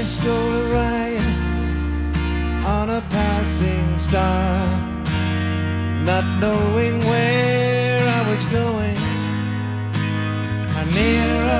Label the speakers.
Speaker 1: I stole a ride on a passing star, not knowing where I was going, how near